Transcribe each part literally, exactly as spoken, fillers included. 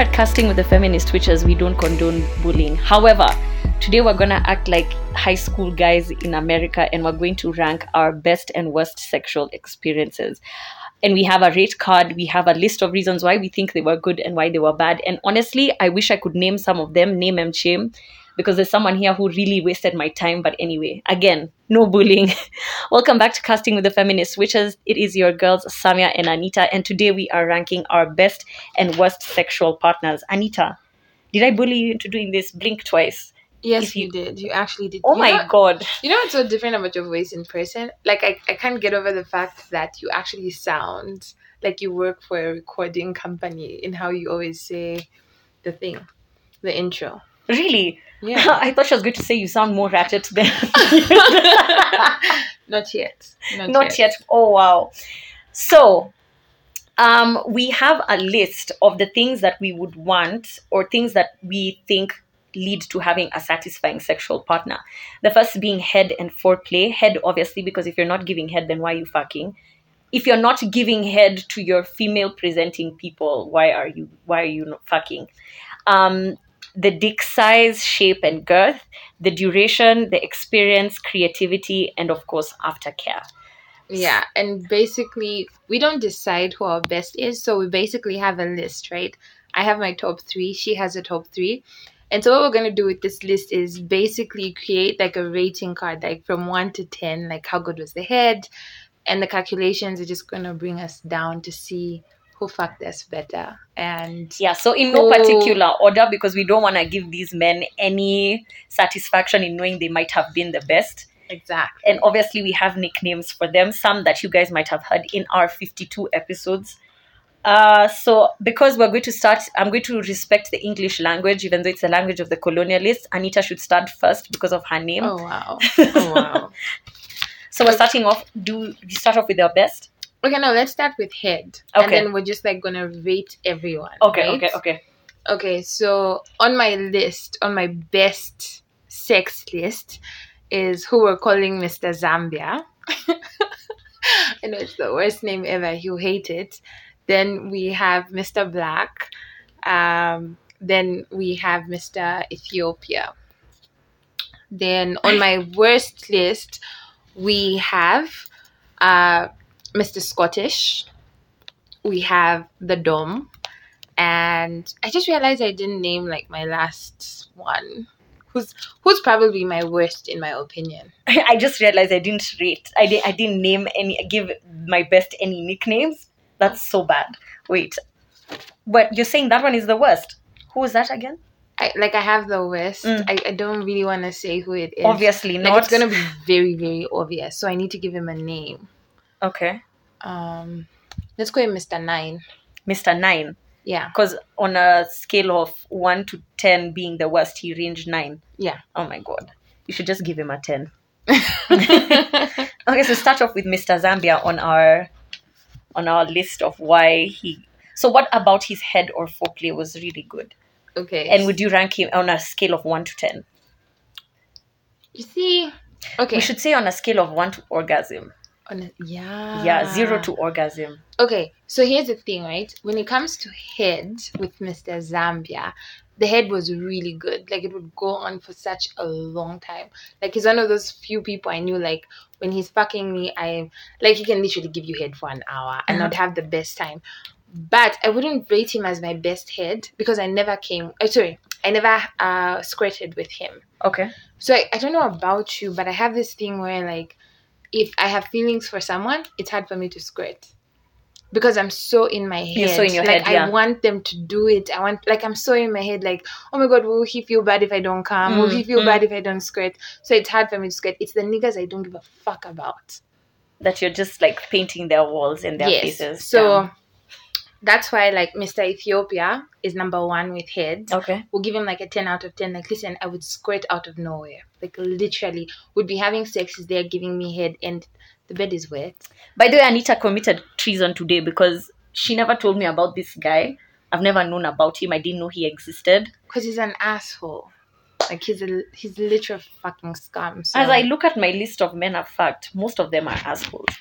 at Casting with the Feminist Witches, we don't condone bullying. However, today we're going to act like high school guys in America, and we're going to rank our best and worst sexual experiences. And we have a rate card. We have a list of reasons why we think they were good and why they were bad. And honestly, I wish I could name some of them, name and shame, because there's someone here who really wasted my time. But anyway, again, no bullying. Welcome back to Casting with the Feminist Witches. It is your girls, Samia and Anita. And today we are ranking our best and worst sexual partners. Anita, did I bully you into doing this? Blink twice. Yes, you, you did. You actually did. Oh you my know, God. You know what's so different about your voice in person? Like, I, I can't get over the fact that you actually sound like you work for a recording company in how you always say the thing, the intro. Really? Yeah. I thought she was going to say you sound more ratchet than... Not yet. Not, Not yet. yet. Oh, wow. So... Um, we have a list of the things that we would want or things that we think lead to having a satisfying sexual partner. The first being head and foreplay. Head, obviously, because if you're not giving head, then why are you fucking? If you're not giving head to your female presenting people, why are you why are you not fucking? Um, the dick size, shape, and girth, the duration, the experience, creativity, and of course, aftercare. Yeah, and basically, we don't decide who our best is, so we basically have a list, right? I have my top three, she has a top three. And so what we're going to do with this list is basically create like a rating card, like from one to ten, like how good was the head, and the calculations are just going to bring us down to see who fucked us better. And yeah, so in no particular order, because we don't want to give these men any satisfaction in knowing they might have been the best. Exactly. And obviously we have nicknames for them, some that you guys might have heard in our fifty-two episodes. Uh, so because we're going to start, I'm going to respect the English language, even though it's the language of the colonialists. Anita should start first because of her name. Oh, wow. Oh, wow. So we're starting off, do you start off with your best? Okay, no, let's start with head. Okay. And then we're just like going to rate everyone. Okay, right? okay, okay. Okay, so on my list, on my best sex list, is who we're calling Mister Zambia. I know it's the worst name ever. He'll hate it. Then we have Mister Black. Um, then we have Mister Ethiopia. Then on my worst list, we have uh, Mister Scottish. We have the Dom. And I just realized I didn't name like my last one. Who's who's probably my worst in my opinion? I just realized I didn't rate. I didn't. I didn't name any. Give my best any nicknames. That's so bad. Wait, but you're saying that one is the worst. Who was that again? I like I have the worst. Mm. I, I don't really want to say who it is. Obviously like, not. It's gonna be very very obvious. So I need to give him a name. Okay. Um, let's call him Mister Nine. Mister Nine. Yeah. Because on a scale of one to ten being the worst, he ranged nine. Yeah. Oh my God. You should just give him a ten. Okay, so start off with Mister Zambia on our on our list of why he... So what about his head or foreplay was really good? Okay. And would you rank him on a scale of one to ten? You see... Okay. We should say on a scale of one to orgasm. On a, yeah. Yeah, zero to orgasm. Okay, so here's the thing, right? When it comes to head with Mister Zambia, the head was really good. Like, it would go on for such a long time. Like, he's one of those few people I knew, like, when he's fucking me, I... Like, he can literally give you head for an hour and not have the best time. But I wouldn't rate him as my best head because I never came... Oh, sorry. I never uh, squirted with him. Okay. So, I, I don't know about you, but I have this thing where, like, if I have feelings for someone, it's hard for me to squirt. Because I'm so in my head. You're so in your like, head, yeah. I want them to do it. I want, like, I'm so in my head, like, oh my God, will he feel bad if I don't come? Mm, will he feel mm. bad if I don't squirt? So it's hard for me to squirt. It's the niggas I don't give a fuck about. That you're just, like, painting their walls and their yes. faces. So yeah. That's why, like, Mister Ethiopia is number one with head. Okay. We'll give him, like, a ten out of ten. Like, listen, I would squirt out of nowhere. Like, literally, would be having sex, is there giving me head, and the bed is wet. By the way, Anita committed treason today because she never told me about this guy. I've never known about him. I didn't know he existed. Because he's an asshole. Like, he's a he's literal fucking scum. So. As I look at my list of men I've fucked, most of them are assholes.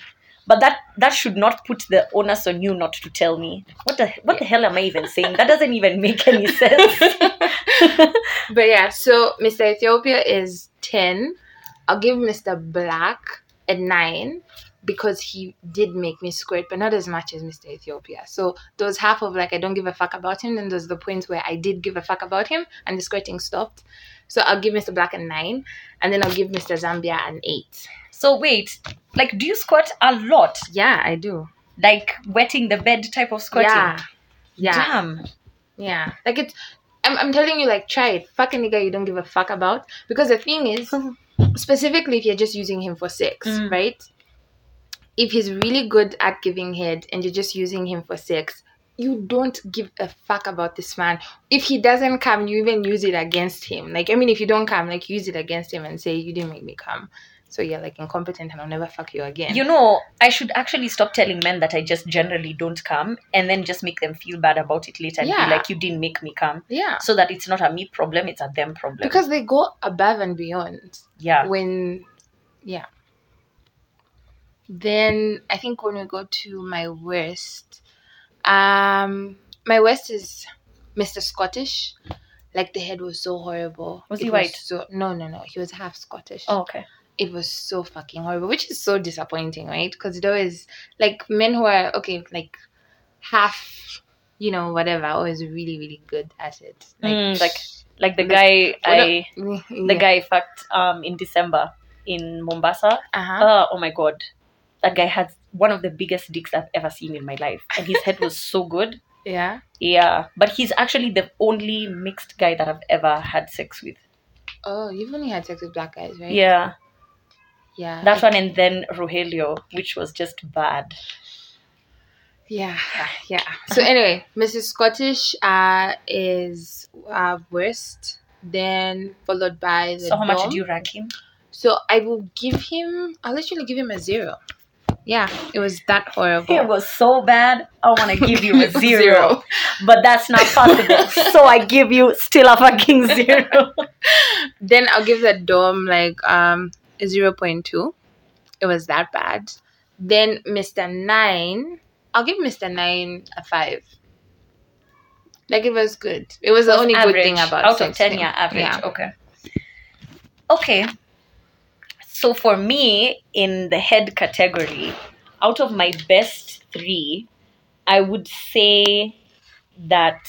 But that that should not put the onus on you not to tell me. What the what the hell am I even saying? That doesn't even make any sense. But yeah, so Mister Ethiopia is ten. I'll give Mister Black a nine because he did make me squirt, but not as much as Mister Ethiopia. So there was half of like I don't give a fuck about him, and there's the point where I did give a fuck about him and the squirting stopped. So I'll give Mister Black a nine, and then I'll give Mister Zambia an eight. So wait, like, do you squirt a lot? Yeah, I do. Like wetting the bed type of squirting? Yeah. Yeah. Damn. Yeah. Like it's I'm I'm telling you, like, try it. Fuck a nigga you don't give a fuck about. Because the thing is, specifically if you're just using him for sex, Mm. right? If he's really good at giving head and you're just using him for sex, you don't give a fuck about this man. If he doesn't come, you even use it against him. Like, I mean, if you don't come, like, use it against him and say, you didn't make me come. So you're, like, incompetent and I'll never fuck you again. You know, I should actually stop telling men that I just generally don't come and then just make them feel bad about it later and Yeah. be like, you didn't make me come. Yeah. So that it's not a me problem, it's a them problem. Because they go above and beyond. yeah. When, yeah. Then I think when we go to my worst, um, my worst is Mister Scottish. Like, the head was so horrible. Was It he white? So, no, no, no. He was half Scottish. Oh, okay. It was so fucking horrible, which is so disappointing, right? Because it always, like, men who are, okay, like, half, you know, whatever, are always really, really good at it. Like, Mm, like like the Like, guy I yeah. the guy fucked um in December in Mombasa. Uh-huh. Uh, oh my god. That guy had one of the biggest dicks I've ever seen in my life. And his head was so good. Yeah. Yeah. But he's actually the only mixed guy that I've ever had sex with. Oh, you've only had sex with black guys, right? Yeah. Yeah. That one and then Rogelio, which was just bad. Yeah, yeah. So anyway, Missus Scottish uh, is uh, worst, then followed by the So how much Dom. did you rank him? So I will give him, I'll literally give him a zero. Yeah, it was that horrible. It was so bad. I want to give you a zero, Zero. but that's not possible. So I give you still a fucking zero. Then I'll give the Dom like um a zero point two. It was that bad. Then Mister Nine, I'll give Mister Nine a five. Like, it was good. It was the Was only average. good thing about out of sexting. ten, yeah, average. Yeah. Okay. Okay. So for me, in the head category, out of my best three, I would say that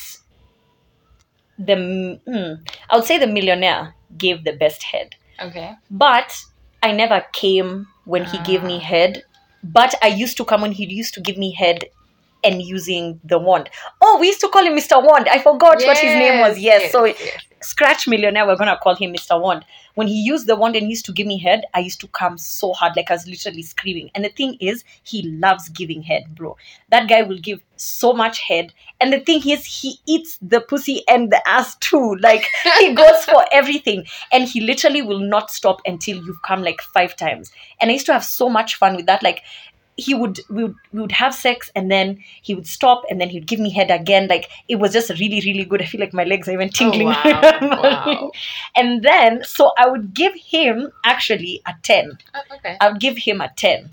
the mm, I would say the millionaire gave the best head. Okay. But I never came when he gave me Ah. head. But I used to come when he used to give me head and using the wand. Oh, we used to call him Mister Wand. I forgot what his name was. Yes. So yes. scratch millionaire, we're gonna call him Mister Wand. When he used the wand and used to give me head, I used to come so hard, like I was literally screaming. And the thing is, he loves giving head, bro. That guy will give so much head. And the thing is, he eats the pussy and the ass too. Like, he goes for everything. And he literally will not stop until you've come like five times. And I used to have so much fun with that. Like, he would we, would we would have sex and then he would stop and then he'd give me head again. Like, it was just really, really good. I feel like my legs are even tingling. Oh, wow. Wow. And then, so I would give him actually a ten. Oh, okay. I would give him a ten.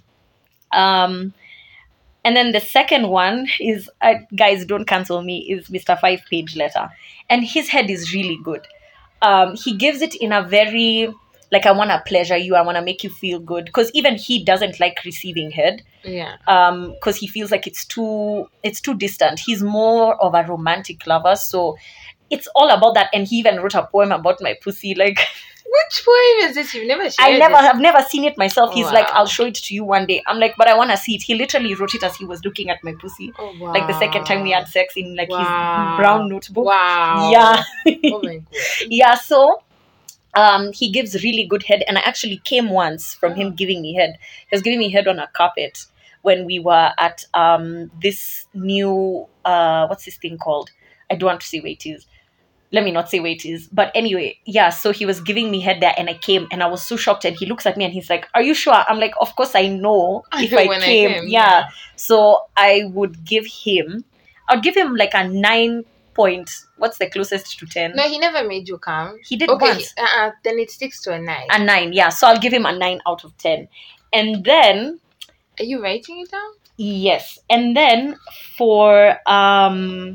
Um, and then the second one is, uh, guys, don't cancel me, is Mister Five Page Letter. And his head is really good. Um, he gives it in a very, like, I want to pleasure you. I want to make you feel good. Because even he doesn't like receiving head. Yeah. Um, because he feels like it's too, it's too distant. He's more of a romantic lover. So it's all about that. And he even wrote a poem about my pussy. Like, Which poem is this? You've never shared I never it. have never seen it myself. He's like, Wow. I'll show it to you one day. I'm like, but I want to see it. He literally wrote it as he was looking at my pussy. Oh, wow. Like the second time we had sex in like Wow. his brown notebook. Wow. Yeah. Oh my god. Yeah, so um, he gives really good head. And I actually came once from him giving me head. He was giving me head on a carpet when we were at um, this new, uh, what's this thing called? I don't want to say where it is. Let me not say where it is. But anyway, yeah, so he was giving me head there and I came and I was so shocked and he looks at me and he's like, are you sure? I'm like, of course I know if I When I came. came, yeah. yeah. So I would give him, I'd give him like a nine point, what's the closest to ten? No, he never made you come. He did Okay, once. he- uh-uh, then it sticks to a nine. A nine, yeah. So I'll give him a nine out of ten. And then, Are you writing it down? Yes. And then for um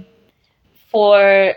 for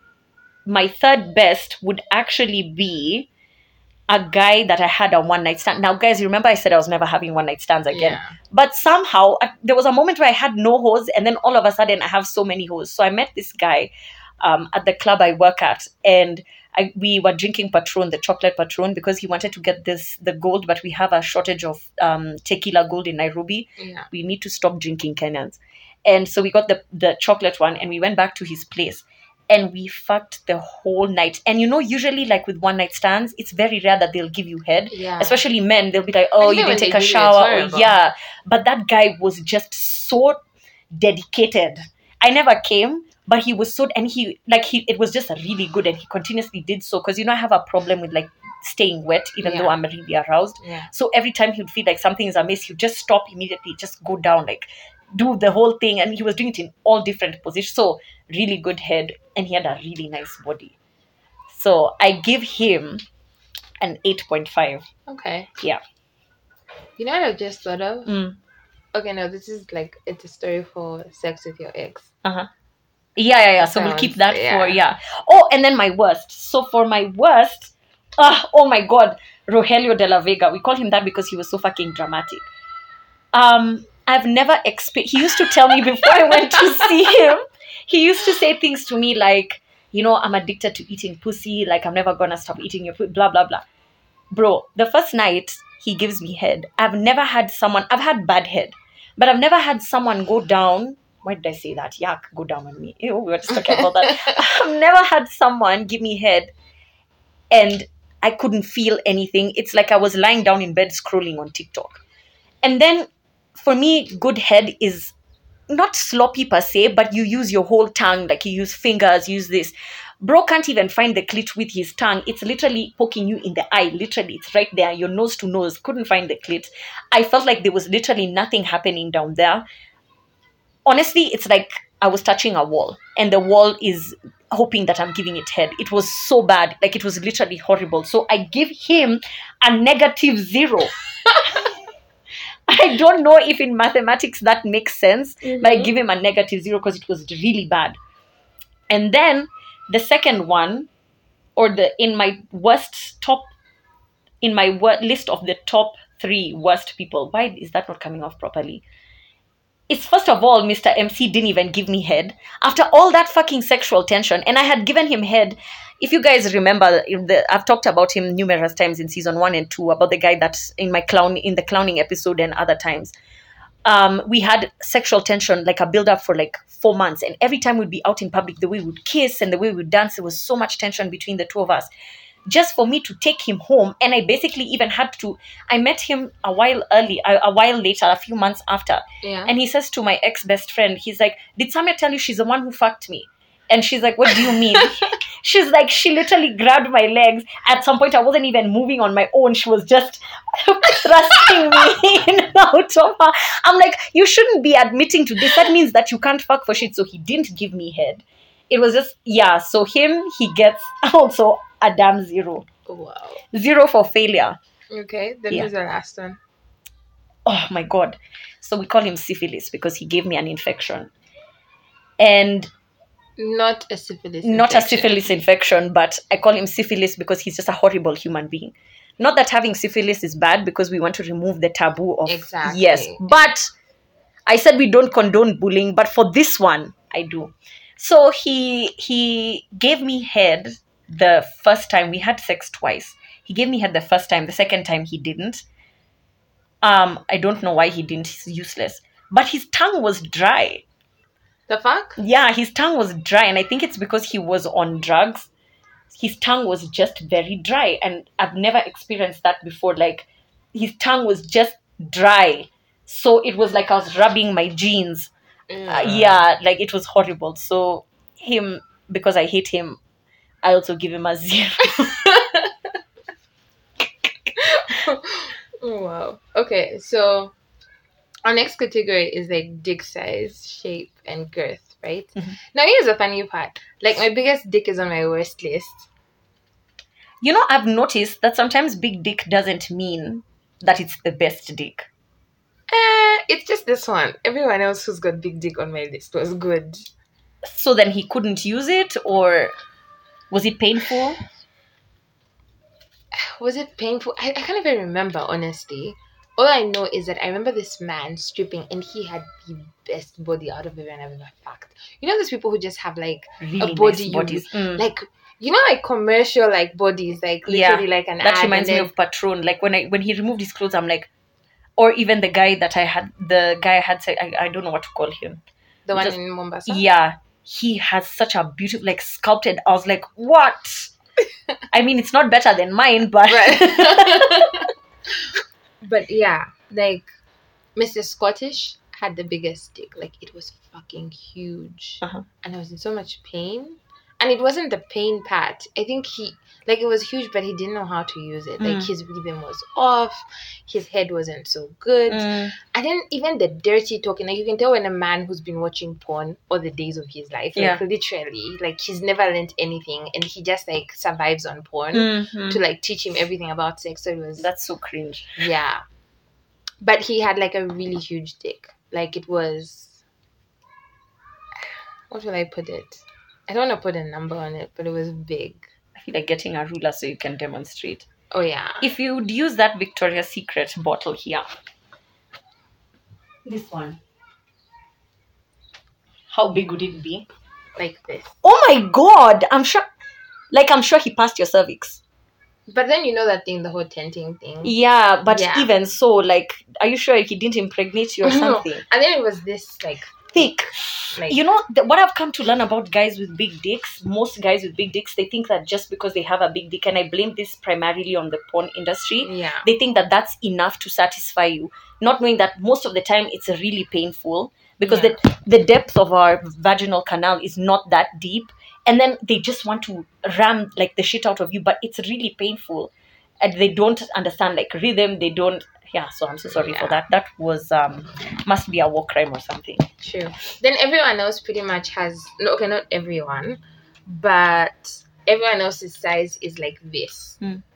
my third best would actually be a guy that I had a one night stand. Now, guys, you remember I said I was never having one night stands again. Yeah. But somehow uh, there was a moment where I had no hoes, and then all of a sudden I have so many hoes. So I met this guy um, at the club I work at, and I, we were drinking Patron, the chocolate Patron, because he wanted to get this the gold, but we have a shortage of um, tequila gold in Nairobi. Yeah. We need to stop drinking Kenyans. And so we got the, the chocolate one, and we went back to his place. And we fucked the whole night. And you know, usually like with one night stands, it's very rare that they'll give you head. Yeah. Especially men, they'll be like, oh, Even you when didn't take they a give you, shower. it's Or, horrible. yeah. But that guy was just so dedicated. I never came, but he was so, and he, like, he, it was just really good. And he continuously did so. Because, you know, I have a problem with like staying wet, even Yeah. though I'm really aroused. Yeah. So every time he'd feel like something is amiss, he'd just stop immediately, just go down, like, do the whole thing. And he was doing it in all different positions. So really good head, and he had a really nice body. So I give him an eight point five. Okay. Yeah. You know what I've just thought of? Mm. Okay, no, this is like it's a story for sex with your ex. Uh-huh. Yeah, yeah, yeah. So we'll Sounds- keep that yeah. for, yeah. Oh, and then my worst. So for my worst, ah, oh my God, Rogelio de la Vega. We call him that because he was so fucking dramatic. Um, I've never experienced, he used to tell me before I went to see him, he used to say things to me like, you know, I'm addicted to eating pussy, like I'm never gonna stop eating your food, blah, blah, blah. Bro, the first night he gives me head, I've never had someone, I've had bad head, but I've never had someone go down. Why did I say that? Yuck, go down on me. Ew, we were just talking about that. I've never had someone give me head and I couldn't feel anything. It's like I was lying down in bed scrolling on TikTok. And then for me, good head is not sloppy per se, but you use your whole tongue, like you use fingers, use this. Bro can't even find the clit with his tongue. It's literally poking you in the eye. Literally, it's right there, your nose to nose. Couldn't find the clit. I felt like there was literally nothing happening down there. Honestly, it's like I was touching a wall, and the wall is hoping that I'm giving it head. It was so bad. Like, it was literally horrible. So I give him a negative zero. I don't know if in mathematics that makes sense, Mhm. but I give him a negative zero because it was really bad. And then the second one, or the in my worst top, in my wor- list of the top three worst people. Why is that not coming off properly? It's first of all, Mister M C didn't even give me head after all that fucking sexual tension, and I had given him head. If you guys remember, the, I've talked about him numerous times in season one and two, about the guy that's in my clown in the clowning episode and other times. Um, we had sexual tension, like a build up for like four months, and every time we'd be out in public, the way we'd kiss and the way we'd dance, there was so much tension between the two of us. Just for me to take him home, and I basically even had to. I met him a while early, a, a while later, a few months after, Yeah. and he says to my ex best friend, he's like, "Did Samia tell you she's the one who fucked me?" And she's like, "What do you mean?" She's like, she literally grabbed my legs. At some point, I wasn't even moving on my own. She was just thrusting me in and out of her. I'm like, you shouldn't be admitting to this. That means that you can't fuck for shit. So he didn't give me head. It was just, yeah. So him, he gets also a damn zero. Wow. Zero for failure. Okay, then Yeah. who's the last one? Oh my God. So we call him syphilis because he gave me an infection. And Not a syphilis. not a infection. syphilis infection, but I call him syphilis because he's just a horrible human being. Not that having syphilis is bad, because we want to remove the taboo of Exactly. yes. But I said we don't condone bullying, but for this one, I do. So he he gave me head the first time. We had sex twice. He gave me head the first time. The second time he didn't. Um, I don't know why he didn't. He's useless. But his tongue was dry. The fuck? Yeah, his tongue was dry, and I think it's because he was on drugs. His tongue was just very dry, and I've never experienced that before. Like, his tongue was just dry, so it was like I was rubbing my jeans. Uh, yeah, like it was horrible. So him, because I hate him, I also give him a zero. Oh, wow. Okay, so our next category is like dick size, shape, and girth, right? Mhm. Now here's the funny part. Like, my biggest dick is on my worst list. You know, I've noticed that sometimes big dick doesn't mean that it's the best dick. Eh, it's just this one. Everyone else who's got big dick on my list was good. So then he couldn't use it, or was it painful? Was it painful? I, I can't even remember, honestly. All I know is that I remember this man stripping, and he had the best body out of everyone I've ever fucked. You know those people who just have like Really a body, nice you- bodies. Mm. like you know, like commercial like bodies, like literally like an That ad, reminds and me then- of Patron. Like when I when he removed his clothes, I'm like, or even the guy that I had, the guy I had said, I, I don't know what to call him. the one just- in Mombasa. Yeah, he has such a beautiful, like sculpted. I was like, what? I mean, it's not better than mine, but Right. But yeah, like Mister Scottish had the biggest dick. Like it was fucking huge, Uh-huh. and I was in so much pain. And it wasn't the pain part. I think he like it was huge, but he didn't know how to use it. Like Mm. his rhythm was off, his head wasn't so good. Mm, And then even the dirty talking, like you can tell when a man who's been watching porn all the days of his life, like Yeah. literally, like he's never learned anything, and he just like survives on porn mhm. to like teach him everything about sex. So it was That's so cringe. yeah. But he had like a really huge dick. Like it was, what will I put it? I don't want to put a number on it, but it was big. I feel like getting a ruler so you can demonstrate. Oh yeah. If you'd use that Victoria's Secret bottle here, this one, how big would it be? Like this. Oh my god! I'm sure, like I'm sure he passed your cervix. But then you know that thing, the whole tenting thing. Yeah, but Yeah. even so, like, are you sure he didn't impregnate you or No. something? And then it was this like Thick. like You know, the, what I've come to learn about guys with big dicks, most guys with big dicks, they think that just because they have a big dick, and I blame this primarily on the porn industry, yeah. they think that that's enough to satisfy you, not knowing that most of the time it's really painful because Yeah. the, the depth of our vaginal canal is not that deep. And then they just want to ram like the shit out of you, but it's really painful. And they don't understand like rhythm. They don't. Yeah, so I'm so sorry for Yeah. that. That was, um, must be a war crime or something. True. Then everyone else pretty much has no okay, not everyone, but everyone else's size is like this.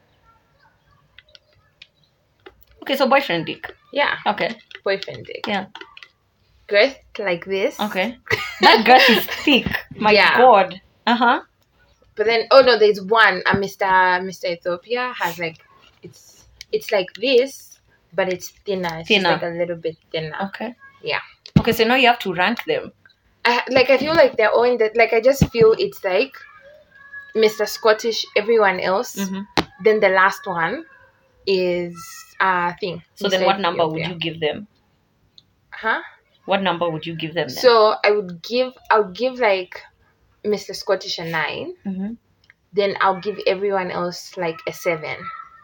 Okay, so boyfriend dick. Yeah. Okay, Boyfriend dick. yeah. Girth like this. Okay. That girth is thick. My Yeah. God. Uh-huh. But then oh no, there's one, uh, Mister Mister Ethiopia has like it's it's like this, but it's thinner. It's Thinner. just like a little bit thinner. Okay. Yeah. Okay, so now you have to rank them. I like I feel like they're all in that like I just feel it's like Mister Scottish, everyone else. Mm-hmm. Then the last one is uh thing. So then Mister what number would Ethiopia. you give them? Huh? What number would you give them then? So I would give I would give like Mister Scottish a nine. Mm-hmm. Then I'll give everyone else like a seven.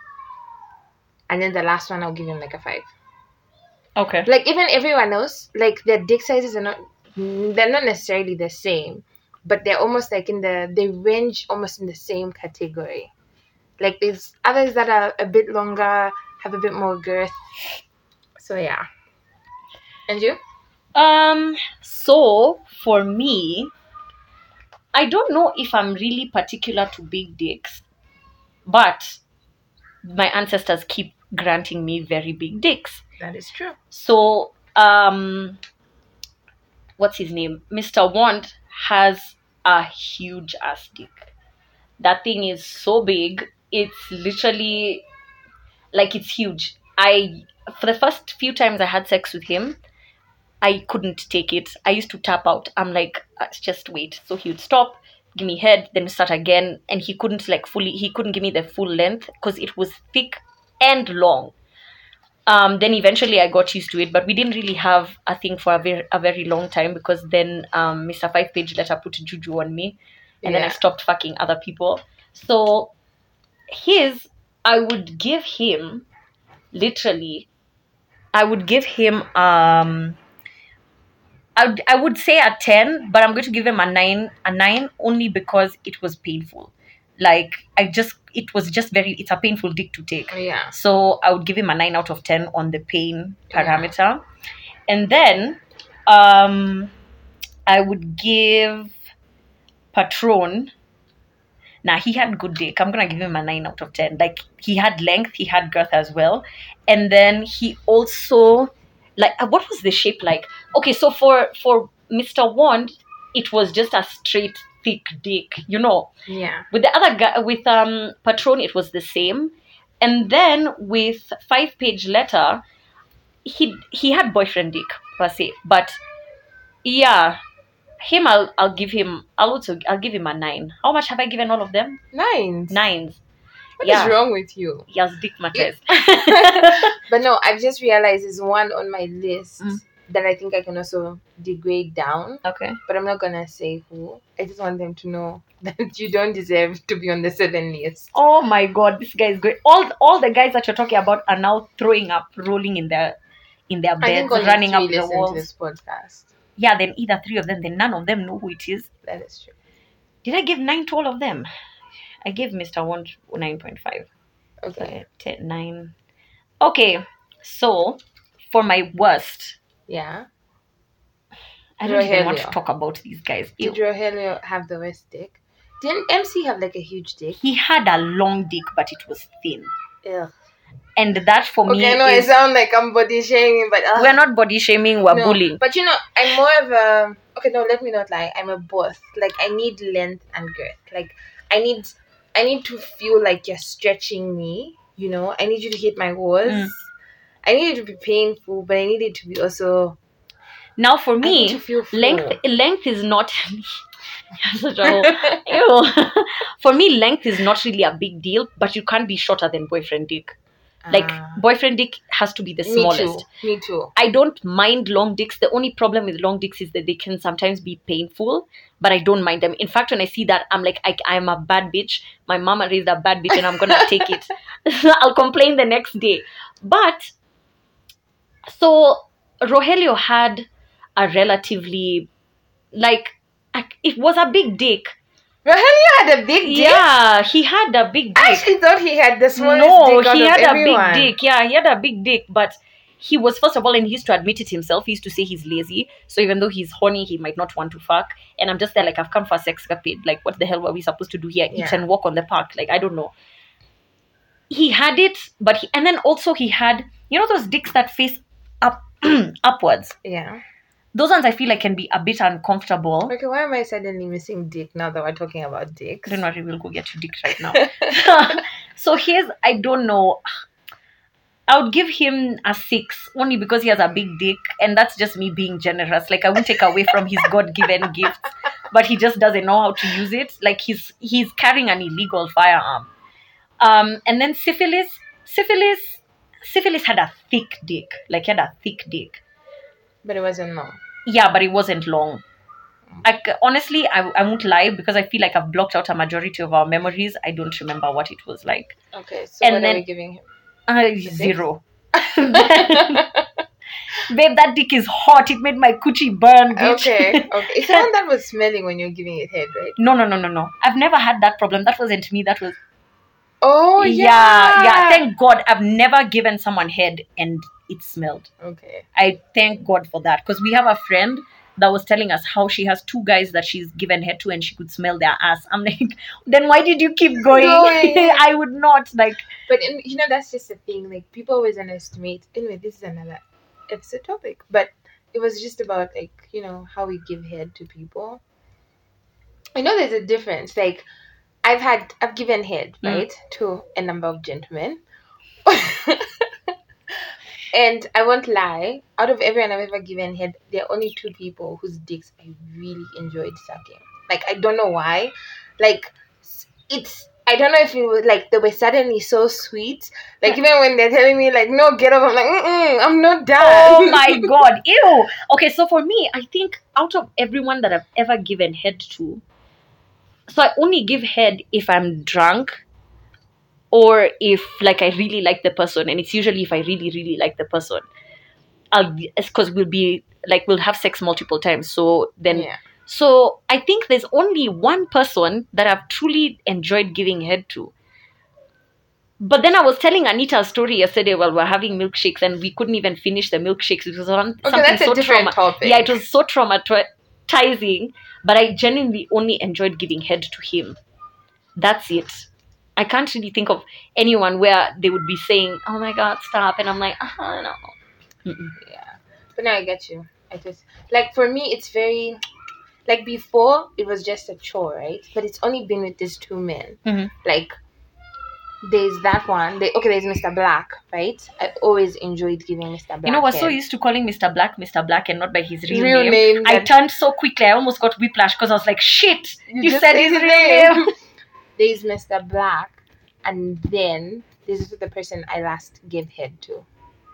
And then the last one I'll give him like a five. Okay. Like even everyone else, like their dick sizes are not they're not necessarily the same, but they're almost like in the they range almost in the same category. Like there's others that are a bit longer, have a bit more girth. So yeah. And you? Um, so for me, I don't know if I'm really particular to big dicks, but my ancestors keep granting me very big dicks. That is true. So, um, what's his name? Mister Wand has a huge ass dick. That thing is so big. It's literally like it's huge. I for the first few times I had sex with him, I couldn't take it. I used to tap out. I'm like, "Uh, just wait. So he would stop, give me head, then start again, and he couldn't like fully. He couldn't give me the full length because it was thick and long. Um, then eventually I got used to it, but we didn't really have a thing for a very, a very long time because then um, Mister Five Page Letter put juju on me, and then I Yeah. stopped fucking other people. So his, I would give him, literally, I would give him, um, I would, I would say a ten, but I'm going to give him a nine, a nine only because it was painful. Like I just, it was just very, it's a painful dick to take. Yeah. So I would give him a nine out of ten on the pain Yeah. parameter. And then um, I would give Patron. Now, he had good dick. I'm going to give him a nine out of ten. Like, he had length, he had girth as well. And then he also, like uh, what was the shape like? Okay, so for for Mister Wand, it was just a straight thick dick, you know. Yeah. With the other guy, with um Patron, it was the same, and then with Five Page Letter, he he had boyfriend dick per se, but yeah, him I'll I'll give him I'll also I'll give him a nine. How much have I given all of them? Nines. Nines. What Yeah. is wrong with you? He has dick matters. But no, I've just realized there's one on my list Mm. that I think I can also degrade down. Okay. But I'm not gonna say who. I just want them to know that you don't deserve to be on the seven list. Oh my god, this guy is great. All all the guys that you're talking about are now throwing up, rolling in their in their I beds, think only running three up the listen to walls. this podcast. Yeah, then either three of them, then none of them know who it is. That is true. Did I give nine to all of them? I gave Mister Wand nine point five. Okay. Okay, ten, nine. Okay, so for my worst, Yeah. I don't even want to Rogelio. talk about these guys. Ew. Did Rogelio have the worst dick? Didn't M C have like a huge dick? He had a long dick, but it was thin. Ugh. And that for me Okay, no, it is, sounds like I'm body shaming, but uh, we're not body shaming, we're no. bullying. But you know, I'm more of a okay. No, let me not lie. I'm a both. Like I need length and girth. Like I need, I need to feel like you're stretching me. You know, I need you to hit my walls. Mm. I need it to be painful, but I need it to be also. Now for I need me, to feel full. length length is not such a whole, ew. For me, length is not really a big deal, but you can't be shorter than boyfriend dick. Like Ah. boyfriend dick has to be the Me smallest. too. Me too. I don't mind long dicks. The only problem with long dicks is that they can sometimes be painful, but I don't mind them. In fact, when I see that, I'm like, I, I'm a bad bitch. My mama raised a bad bitch and I'm going to take it. I'll complain the next day. But, so Rogelio had a relatively, like, a- it was a big dick. Rogelio had a big dick. Yeah, he had a big dick. I actually thought he had the smallest No, dick out he of had everyone. a big dick. Yeah, he had a big dick, but he was, first of all, and he used to admit it himself. He used to say he's lazy. So even though he's horny, he might not want to fuck. And I'm just there like, I've come for sex capade. Like, what the hell were we supposed to do here? Eat Yeah. and walk on the park. Like, I don't know. He had it, but he, and then also he had, you know, those dicks that face up, upwards. Yeah. Those ones I feel like can be a bit uncomfortable. Okay, why am I suddenly missing dick now that we're talking about dicks? Don't worry, we'll go get your dick right now. So here's, I don't know. I would give him a six only because he has a big dick, and that's just me being generous. Like I won't take away from his God-given gifts, but he just doesn't know how to use it. Like he's he's carrying an illegal firearm. Um, and then syphilis, syphilis, syphilis had a thick dick. Like he had a thick dick. But it wasn't long. Yeah, but it wasn't long. Like honestly, I, I won't lie because I feel like I've blocked out a majority of our memories. I don't remember what it was like. Okay, so And what then- are we giving him? Uh, zero. Babe, that dick is hot. It made my coochie burn, bitch. Okay, okay. It's the one that was smelling when you're giving it head, right? No, no, no, no, no. I've never had that problem. That wasn't me. That was Oh, yeah. yeah, yeah. Thank God I've never given someone head and it smelled. Okay. I thank God for that because we have a friend that was telling us how she has two guys that she's given head to and she could smell their ass. I'm like, then why did you keep going? Going. I would not like. But, in, you know, that's just the thing. Like, people always underestimate. Anyway, this is another episode topic. But it was just about, like, you know, how we give head to people. I know there's a difference. Like, I've had, I've given head, Mm. right, to a number of gentlemen. And I won't lie, out of everyone I've ever given head, there are only two people whose dicks I really enjoyed sucking. Like, I don't know why. Like, it's, I don't know if it was like they were suddenly so sweet. Like, even when they're telling me, like, no, get up, I'm like, mm-mm, I'm not done. Oh my God. Ew. Okay, so for me, I think out of everyone that I've ever given head to, so I only give head if I'm drunk or if like I really like the person, and it's usually if I really, really like the person. I'll because we'll be like we'll have sex multiple times. So then Yeah. so I think there's only one person that I've truly enjoyed giving head to. But then I was telling Anita a story yesterday while we were having milkshakes and we couldn't even finish the milkshakes. It was on Okay, something that's a so different trauma- topic. Yeah, it was so traumatizing, but I genuinely only enjoyed giving head to him. That's it. I can't really think of anyone where they would be saying, "Oh my God, stop," and I'm like, "Oh no." Mm-mm. Yeah. But now I get you. I just like for me, it's very like before it was just a chore, right? But it's only been with these two men. Mm-hmm. Like there's that one. They, okay, there's Mister Black, right? I always enjoyed giving Mister Black. You know, we're so head. used to calling Mister Black Mister Black and not by his real, Real name. name I that- turned so quickly, I almost got whiplash because I was like, shit, you, just said his real name. There's Mister Black, and then this is the person I last gave head to.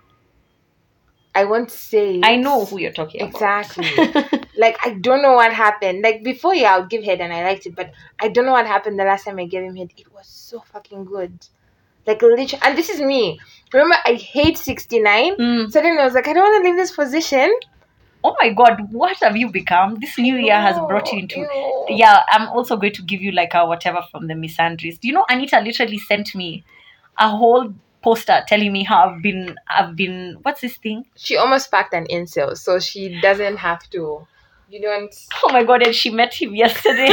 I won't say. I know who you're talking exactly. about. Like I don't know what happened. Like before, yeah, I would give head and I liked it, but I don't know what happened the last time I gave him head. It was so fucking good. Like literally, and this is me. Remember, I hate sixty-nine. Mm. Suddenly, I was like, I don't want to leave this position. Oh my god, what have you become? This new year has brought you into. Ew. Yeah, I'm also going to give you like a whatever from the misandries. You know, Anita literally sent me a whole poster telling me how I've been, I've been, what's this thing? She almost packed an incel, so she doesn't have to. You don't. Oh my god, and she met him yesterday.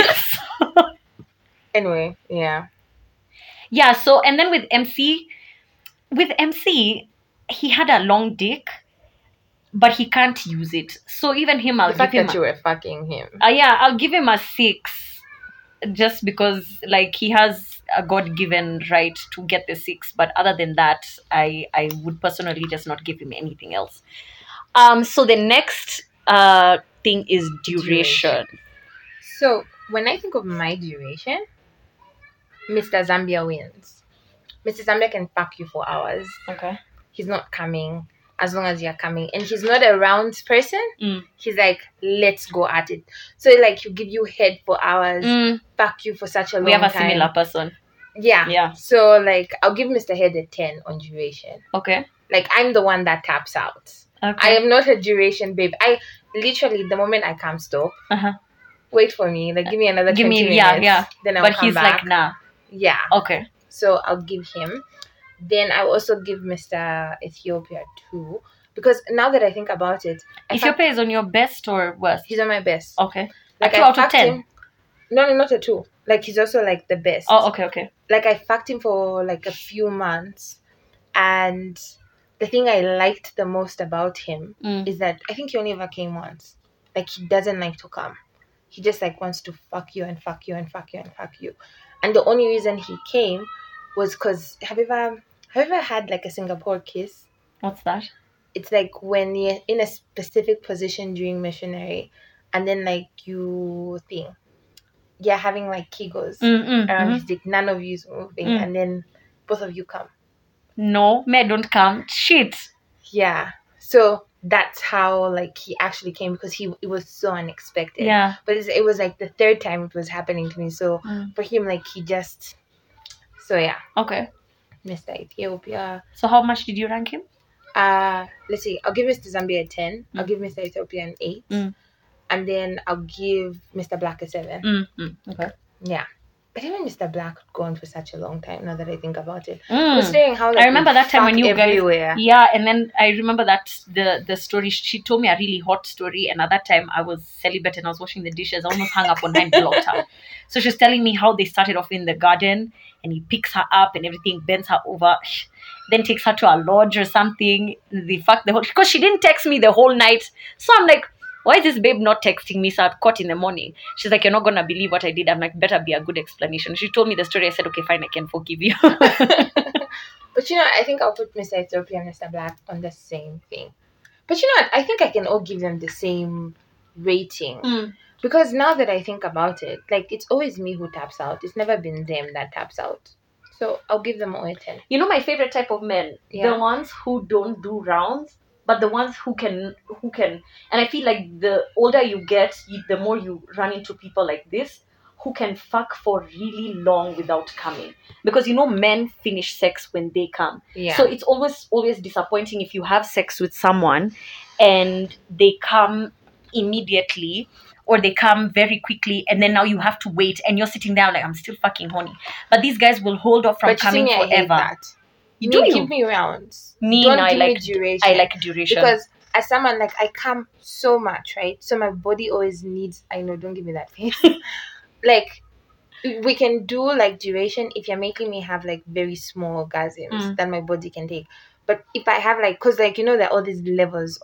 Anyway, yeah. Yeah, so, and then with M C, with M C, he had a long dick, but he can't use it. So even him, I'll The fact give him. that you were fucking him. Uh, yeah, I'll give him a six, just because like he has a God-given right to get the six. But other than that, I I would personally just not give him anything else. Um. So the next uh thing is duration. Duration. So when I think of my duration, Mister Zambia wins. Mister Zambia can fuck you for hours. Okay. He's not coming as long as you're coming. And he's not a round person. Mm. He's like, let's go at it. So like he'll give you head for hours, Mm. fuck you for such a long We have a time. similar person. Yeah. Yeah. So like I'll give Mister Head a ten on duration. Okay. Like I'm the one that taps out. Okay. I am not a duration babe. I literally the moment I come stop, Uh-huh. wait for me. Like give me another Give twenty me- minutes. yeah, yeah. Then I'll But come he's back. like, nah. Yeah. Okay. So I'll give him. Then I also give Mister Ethiopia two. Because now that I think about it, I fuck- Ethiopia is on your best or worst? he's on my best. Okay. Like a two I out of fucked ten. him. No, no, not a two. Like he's also like the best. Oh, okay, okay. Like I fucked him for like a few months, and the thing I liked the most about him Mm. is that I think he only ever came once. Like he doesn't like to come. He just like wants to fuck you and fuck you and fuck you and fuck you. And the only reason he came was because have you ever have you ever had like a Singapore kiss? What's that? It's like when you're in a specific position during missionary, and then like you think you're having like kegos Mm-mm, around mhm. his dick. None of you is moving, Mm. and then both of you come. No, me, I don't come. Shit. Yeah. So that's how like he actually came because he it was so unexpected. Yeah. But it's, it was like the third time it was happening to me. So Mm. for him, like he just. So yeah, Okay. Mister Ethiopia. So how much did you rank him? Uh let's see. I'll give Mister Zambia a ten. I'll Mm. give Mister Ethiopia an eight, Mm. and then I'll give Mister Black a seven. Mm-hmm. Okay. Yeah. But even Mister Black would go on for such a long time. Now that I think about it, Mm. considering how like, I remember we that time when fuck you guys- everywhere. Yeah, and then I remember that the the story. She told me a really hot story, and at that time I was celibate and I was washing the dishes. I almost hung up on her and blocked her. So she was telling me how they started off in the garden, and he picks her up and everything, bends her over, then takes her to a lodge or something. They fuck the whole because she didn't text me the whole night. So I'm like, why is this babe not texting me? So I caught in the morning. She's like, you're not gonna believe what I did. I'm like, better be a good explanation. She told me the story. I said, okay, fine, I can forgive you. But you know, I think I'll put Mister Ethiopia and Mister Black on the same thing. But you know what? I think I can all give them the same rating. Mm. Because now that I think about it, like it's always me who taps out. It's never been them that taps out. So I'll give them all a ten. You know my favorite type of men? Yeah. The ones who don't do rounds, but the ones who can, who can. And I feel like the older you get, you, the more you run into people like this, who can fuck for really long without coming. Because you know men finish sex when they come. Yeah. So it's always, always disappointing if you have sex with someone and they come immediately or they come very quickly and then now you have to wait and you're sitting there like, I'm still fucking horny. But these guys will hold off from but you see coming me, I hate forever. that. You Me, do you? give me rounds. Me, Don't no, I give like me duration. I like duration. Because as someone like I come so much, right? So my body always needs. I know. Don't give me that face. Like we can do like duration if you're making me have like very small orgasms Mm. that my body can take. But if I have like, cause like you know there are all these levels of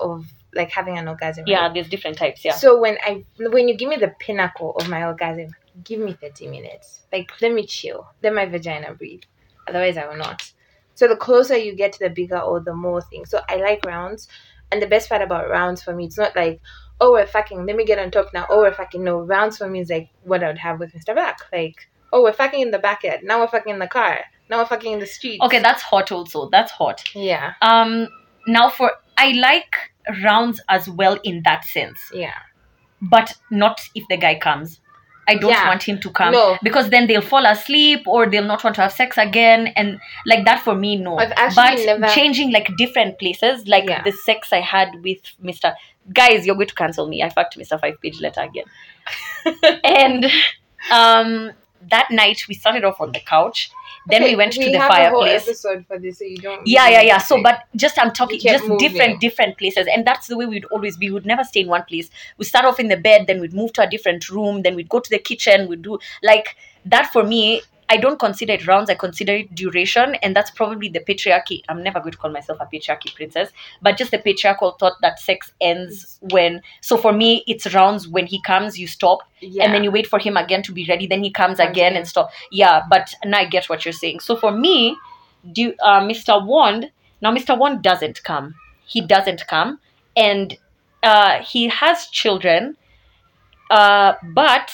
like having an orgasm. Yeah, right? there's different types. Yeah. So when I when you give me the pinnacle of my orgasm, give me thirty minutes. Like, let me chill. Let my vagina breathe. Otherwise, I will not. So the closer you get to the bigger or the more things. So I like rounds. And the best part about rounds for me, it's not like, oh, we're fucking, let me get on top now. Oh, we're fucking. No, rounds for me is like what I would have with Mister Black. Like, oh, we're fucking in the backyard. Now we're fucking in the car. Now we're fucking in the street. Okay, that's hot also. That's hot. Yeah. Um. Now for, I like rounds as well in that sense. Yeah. But not if the guy comes. I don't Yeah. want him to come. No. Because then they'll fall asleep or they'll not want to have sex again. And like that for me, no. I've actually but never- changing like different places, like Yeah. the sex I had with Mister Guys, you're going to cancel me. I fucked Mister Five Page Letter again. And um, that night we started off on the couch. Then Okay, we went to the have a whole fireplace. episode for this, so you don't. Yeah, really yeah, need yeah. to So, say. but just I'm talking You kept just different, moving. different places, and that's the way we'd always be. We'd never stay in one place. We start off in the bed, then we'd move to a different room, then we'd go to the kitchen. We'd do like that. For me, I don't consider it rounds. I consider it duration, and that's probably the patriarchy. I'm never going to call myself a patriarchy princess, but just the patriarchal thought that sex ends when. So for me, it's rounds. When he comes, you stop, Yeah. and then you wait for him again to be ready. Then he comes Comes again again. and stop. Yeah, but now I get what you're saying. So for me, do uh, Mister Wand now? Mister Wand doesn't come. He doesn't come, and uh, he has children, uh, but.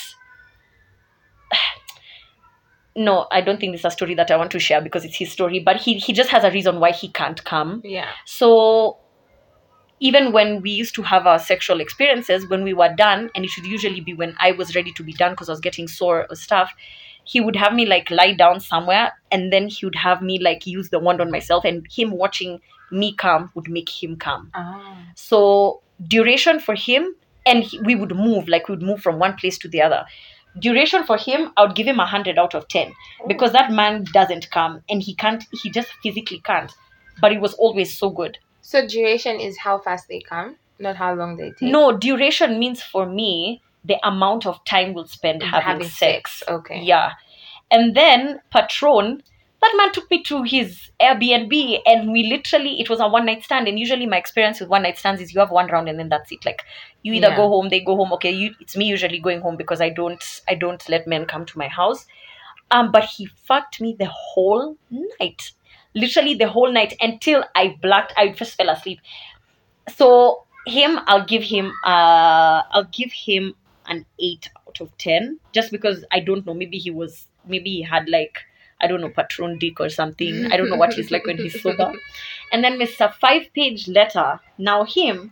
No, I don't think this is a story that I want to share because it's his story. But he he just has a reason why he can't come. Yeah. So even when we used to have our sexual experiences, when we were done, and it should usually be when I was ready to be done because I was getting sore or stuff, he would have me like lie down somewhere, and then he would have me like use the wand on myself, and him watching me come would make him come. Ah. So duration for him, and he, we would move, like we would move from one place to the other. Duration for him, I would give him a hundred out of ten because that man doesn't come, and he can't. He just physically can't. But it was always so good. So duration is how fast they come, not how long they take. No, duration means for me the amount of time we'll spend having, Having sex. sex, okay. Yeah, and then patron. That man took me to his Airbnb, and we literally, it was a one night stand. And usually my experience with one night stands is you have one round and then that's it. Like you either Yeah. go home, they go home. Okay, you, it's me usually going home because I don't, I don't let men come to my house. Um, but he fucked me the whole night, literally the whole night until I blacked. I just fell asleep. So him, I'll give him, uh, I'll give him an eight out of ten, just because I don't know. Maybe he was, maybe he had like, I don't know, patron dick or something. I don't know what he's like when he's sober. And then Mister Five Page Letter. Now him,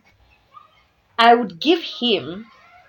I would give him,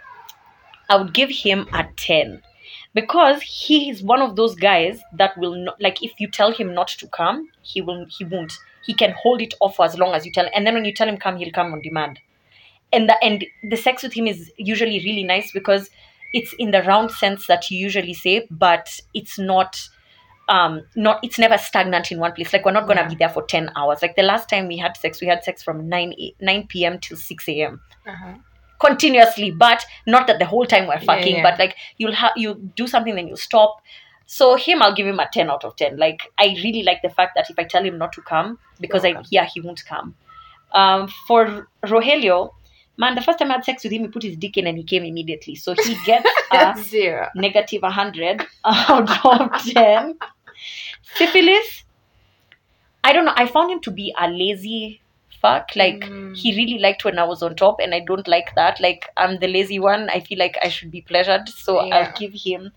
I would give him a ten. Because he is one of those guys that will not, like if you tell him not to come, he will, he won't. He can hold it off for as long as you tell him. And then when you tell him come, he'll come on demand. And the, and the sex with him is usually really nice because it's in the round sense that you usually say, but it's not... um not it's never stagnant in one place. Like we're not gonna Yeah. be there for ten hours. Like the last time we had sex, we had sex from nine p.m. till six a.m. Uh-huh. continuously, but not that the whole time we're fucking, yeah. but like you'll have you do something, then you stop. So him, I'll give him a ten out of ten. Like I really like the fact that if I tell him not to come, because I He'll come. yeah he won't come. Um for Rogelio, man, the first time I had sex with him, he put his dick in and he came immediately. So he gets a Zero. negative one hundred out of ten. Syphilis, I don't know. I found him to be a lazy fuck. Like, Mm. he really liked when I was on top, and I don't like that. Like, I'm the lazy one. I feel like I should be pleasured. So Yeah. I'll give him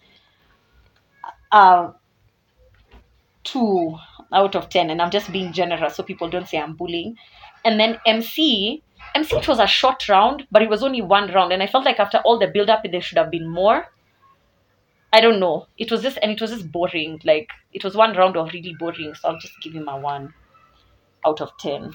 uh, two out of ten. And I'm just being generous so people don't say I'm bullying. And then M C, M C, it was a short round, but it was only one round. And I felt like after all the build-up, there should have been more. I don't know. It was just, and it was just boring. Like, it was one round of really boring. So I'll just give him a one out of ten.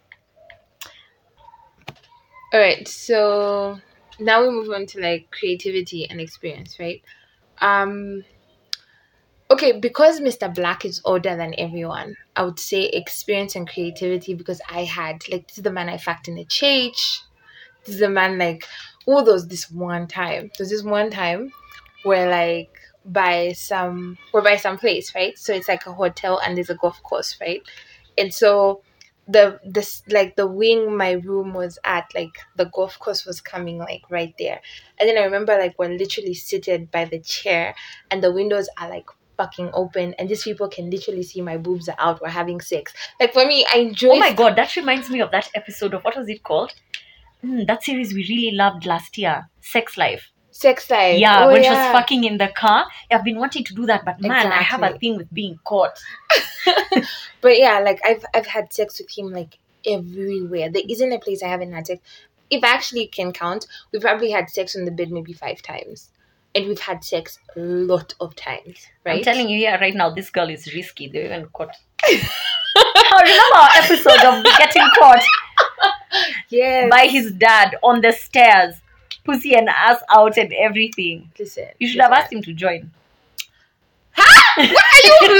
All right, so now we move on to like creativity and experience, right? Um, okay, because Mister Black is older than everyone, I would say experience and creativity because I had like this is the man I fucked in the church. This is the man like all those this one time. There's this one time where like by some we're by some place, right? So it's like a hotel and there's a golf course, right? And so the this like the wing my room was at, like the golf course was coming like right there. And then I remember like we're literally seated by the chair and the windows are like fucking open and these people can literally see my boobs are out, we're having sex. Like for me, I enjoy. Oh my god, that reminds me of that episode of, what was it called? Mm, that series we really loved last year, Sex Life. Sex Life. Yeah, oh, when yeah. she was fucking in the car. I've been wanting to do that, but man, I have a Exactly. thing with being caught. But yeah, like I've I've had sex with him like everywhere. There isn't a place I haven't had sex. If I actually can count, we probably had sex on the bed maybe five times. And we've had sex a lot of times, right? I'm telling you, yeah, right now, this girl is risky. They even caught. I remember our episode of getting caught Yes. by his dad on the stairs, pussy and ass out and everything. Listen. You should listen. have asked him to join. Why are you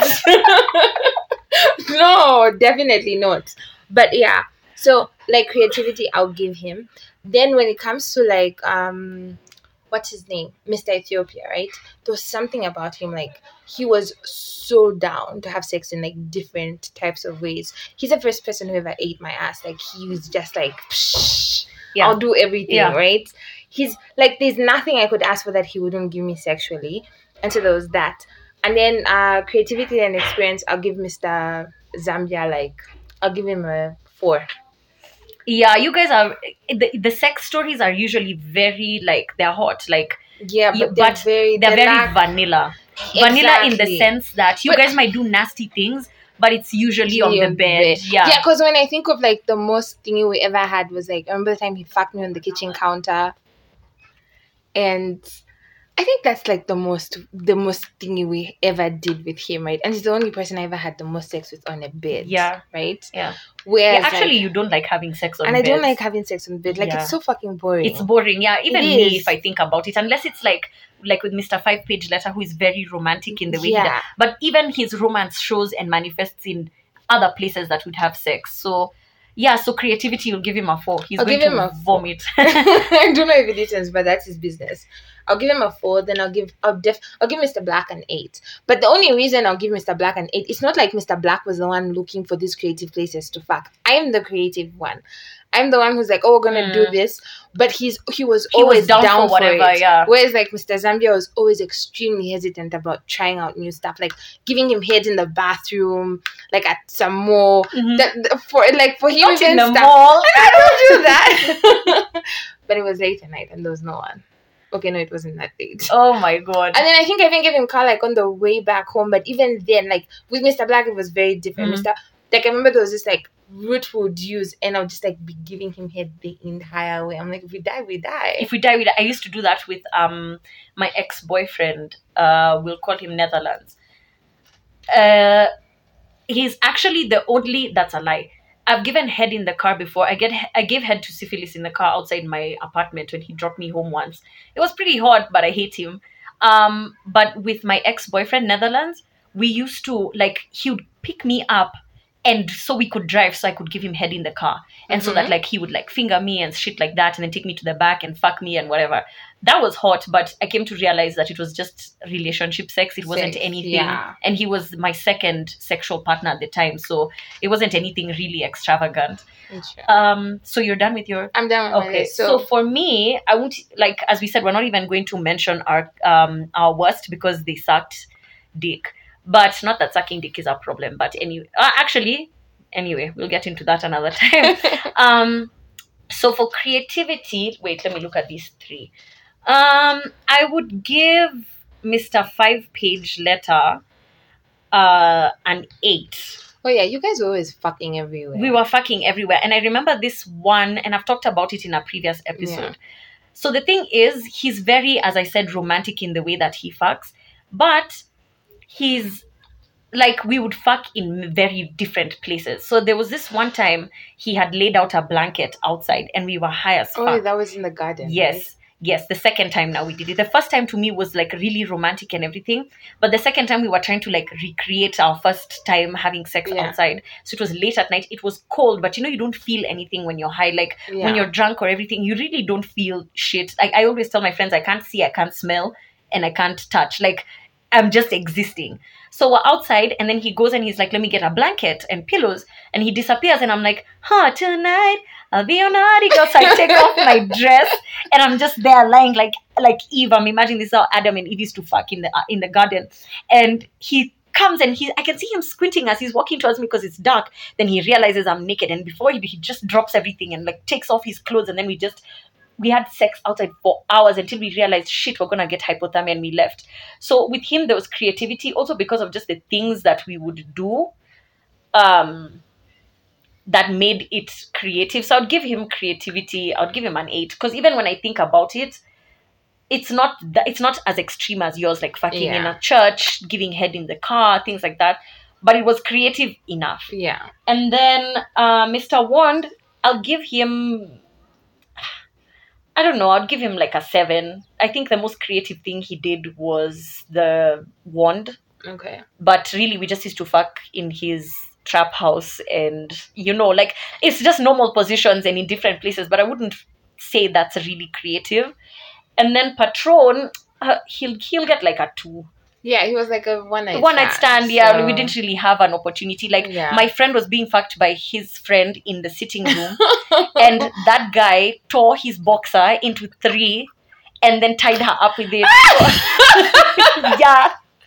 mad? No, definitely not. But yeah, so like creativity, I'll give him. Then when it comes to like um, what's his name, Mister Ethiopia, right? There was something about him, like he was so down to have sex in like different types of ways. He's the first person who ever ate my ass. Like he was just like, Psh, Yeah. I'll do everything, Yeah. right? He's like, there's nothing I could ask for that he wouldn't give me sexually. And so there was that. And then uh, creativity and experience, I'll give Mister Zambia, like, I'll give him a four. Yeah, you guys are, the, the sex stories are usually very, like, they're hot. Like, Yeah, but you- they're but very, they're very lack- vanilla. Vanilla in the Exactly. sense that you But- guys might do nasty things, but it's usually on the bed. Yeah. Yeah, because when I think of like the most thingy we ever had was like, I remember the time he fucked me on the kitchen counter. And I think that's like the most the most thingy we ever did with him, right? And he's the only person I ever had the most sex with on a bed. Yeah. Right? Yeah. Whereas Yeah, actually, like, you don't like having sex on and I don't beds. like having sex on bed. Like Yeah. it's so fucking boring. It's boring. Yeah, even It me, is. if I think about it, unless it's like like with Mister Five Page Letter, who is very romantic in the way he Yeah. does. But even his romance shows and manifests in other places that would have sex. So yeah, so creativity, you'll give him a four. He's I'll going give to him a four. vomit. I don't know if it listens, but that's his business. I'll give him a four. Then I'll give I'll def I'll give Mister Black an eight. But the only reason I'll give Mister Black an eight, it's not like Mister Black was the one looking for these creative places to fuck. I am the creative one. I'm the one who's like, oh, we're gonna do Mm. this. But he's he was He was always down down, for whatever, it. yeah. Whereas like Mister Zambia was always extremely hesitant about trying out new stuff, like giving him head in the bathroom, like at some mall. Mhm. That, that- for like for him Not in even the stuff- mall. I don't do that. But it was late at night and there was no one. Okay, no, it wasn't that late. Oh my god. And then I think I even gave him car like on the way back home. But even then, like with Mister Black, it was very different. Mhm. Mister Like I remember there was this like root would use, and I'll just like be giving him head the entire way. I'm like, if we die, we die. If we die, we die. I used to do that with um my ex-boyfriend. Uh, we'll call him Netherlands. Uh, he's actually the only. That's a lie. I've given head in the car before. I get I gave head to syphilis in the car outside my apartment when he dropped me home once. It was pretty hot, but I hate him. Um, but with my ex-boyfriend Netherlands, we used to like he would pick me up, and so we could drive, so I could give him head in the car, and so Mhm. that like he would like finger me and shit like that, and then take me to the back and fuck me and whatever. That was hot, but I came to realize that it was just relationship sex. It wasn't Sex, anything, yeah. and he was my second sexual partner at the time, so it wasn't anything really extravagant. Um, so you're done with your I'm done with my okay. list. So, So, for me, I won't like as we said, we're not even going to mention our um our worst because they sucked dick. But not that sucking dick is our problem. But anyway, uh, actually, anyway, we'll get into that another time. um, so for creativity, wait, let me look at these three. Um, I would give Mister Five Page Letter uh an eight. oh yeah, you guys were always fucking everywhere. We were fucking everywhere. And I remember this one, and I've talked about it in a previous episode. So the thing is, he's very, as I said, romantic in the way that he fucks, but he's like, we would fuck in very different places. So there was this one time he had laid out a blanket outside and we were high as fuck. Oh, that was in the garden. Yes. right? Yes, the second time now we did it. The first time to me was like really romantic and everything. But the second time we were trying to like recreate our first time having sex Yeah. outside. So it was late at night. It was cold, but you know, you don't feel anything when you're high. Like Yeah. when you're drunk or everything, you really don't feel shit. Like I always tell my friends, I can't see, I can't smell, and I can't touch. Like I'm just existing. So we're outside, and then he goes and he's like, let me get a blanket and pillows. And he disappears, and I'm like, huh, tonight I'll be on naughty girl. So I take off my dress, and I'm just there lying like like Eve. I'm imagining this is how Adam and Eve used to fuck in the uh, in the garden. And he comes, and he I can see him squinting as he's walking towards me because it's dark. Then he realizes I'm naked, and before he, he just drops everything and like takes off his clothes, and then we just we had sex outside for hours until we realized, shit, we're gonna get hypothermia, and we left. So with him, there was creativity also because of just the things that we would do, um, that made it creative. So I'd give him creativity. I'd give him an eight because even when I think about it, it's not that, it's not as extreme as yours, like fucking Yeah. in a church, giving head in the car, things like that. But it was creative enough. Yeah. And then uh, Mister Wand, I'll give him. I don't know, I'd give him like a seven. I think the most creative thing he did was the wand. Okay. But really, we just used to fuck in his trap house. And, you know, like, it's just normal positions and in different places. But I wouldn't say that's really creative. And then Patron, uh, he'll he'll get like a two. Yeah, he was like a one night One night stand, yeah. so- We didn't really have an opportunity. Like, Yeah. my friend was being fucked by his friend in the sitting room. And that guy tore his boxer into three and then tied her up with it. Yeah.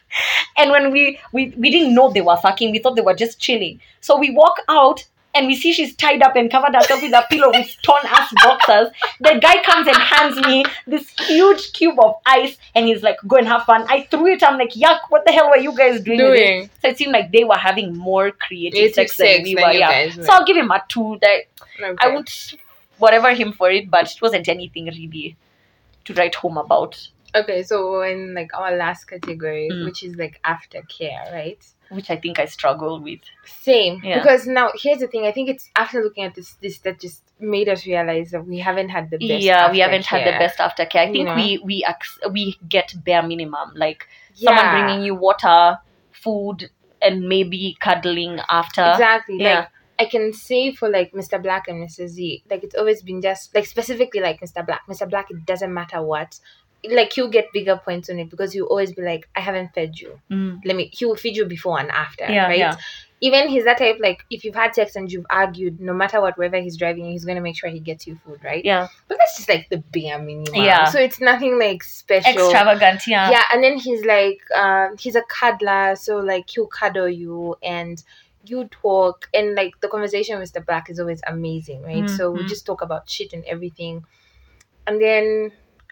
And when we, we we didn't know they were fucking, we thought they were just chilling. So we walk out and we see she's tied up and covered herself with a pillow with torn ass boxers. The guy comes and hands me this huge cube of ice and he's like, go and have fun. I threw it. I'm like, yuck, what the hell were you guys doing? with Doing. it? So it seemed like they were having more creative Creative sex than sex we than were. you Yeah. guys So were. I'll give him a two. That Okay. I won't whatever him for it, but it wasn't anything really to write home about. Okay, so in like our last category, Mm. which is like aftercare, right? Which I think I struggle with. Same. Yeah. Because now here's the thing. I think it's after looking at this this that just made us realize that we haven't had the best. Yeah, we haven't had the aftercare. best aftercare. I You think know? we we ex- we get bare minimum, like Yeah. someone bringing you water, food, and maybe cuddling after. Exactly. Yeah. Like I can say for like Mister Black and Mister Z, like it's always been just like specifically like Mister Black. Mister Black, it doesn't matter what. Like you'll get bigger points on it because you always be like, I haven't fed you. Mm. Let me. He will feed you before and after. Yeah, right. yeah. Even he's that type. Like if you've had sex and you've argued, no matter what, wherever he's driving, he's gonna make sure he gets you food, right? Yeah, But that's just like the bare minimum. Yeah. So it's nothing like special. extravagant. Yeah, Yeah, and then he's like, um, he's a cuddler, so like he'll cuddle you and you talk, and like the conversation with Mister Black is always amazing, right? So we Mhm. just talk about shit and everything, and then